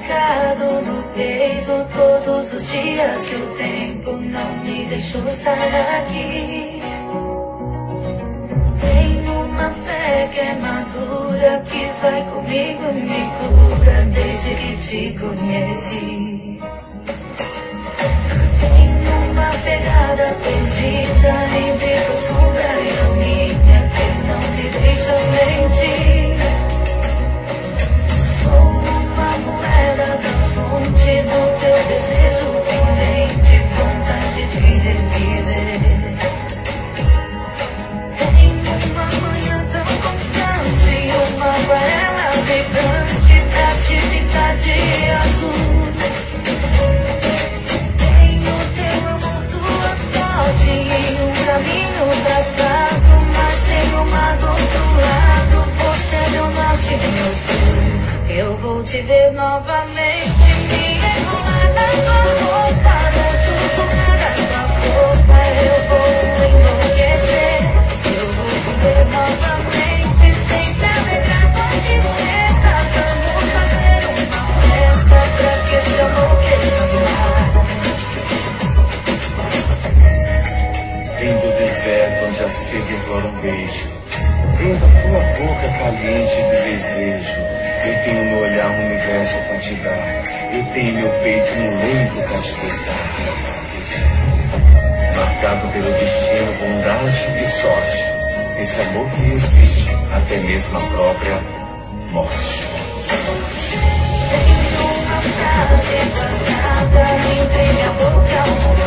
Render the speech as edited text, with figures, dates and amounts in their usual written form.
marcado no peito todos os dias que o tempo não me deixou estar aqui. Tenho uma fé que é madura, que vai comigo e me cura desde que te conheci. Tenho uma pegada perdida entre a sombra e a minha, que não me deixa mentir. Sou uma moeda da fonte do teu desejo pendente, vontade de reviver. Tenho uma manhã tão constante, uma aquarela vibrante pra te pintar de azul. Tenho teu amor, tua sorte e um caminho traçado, mas tenho uma do outro lado, você é meu norte e meu sul. Eu vou te ver novamente, me enrolar na tua roupa, na sussurrar na tua boca, eu vou enlouquecer. Eu vou te ver novamente, sempre alegrar com tristeza. Vamos fazer uma festa pra que esse amor cresça mais. Vem do deserto onde a sede implora um beijo. Vem da tua boca caliente de desejo. Eu tenho no olhar um universo pra te dar. Eu tenho meu peito um leito pra te deitar. Marcado pelo destino, bondade e sorte. Esse amor que resiste até mesmo a própria morte. Tenho uma frase guardada entre minha boca.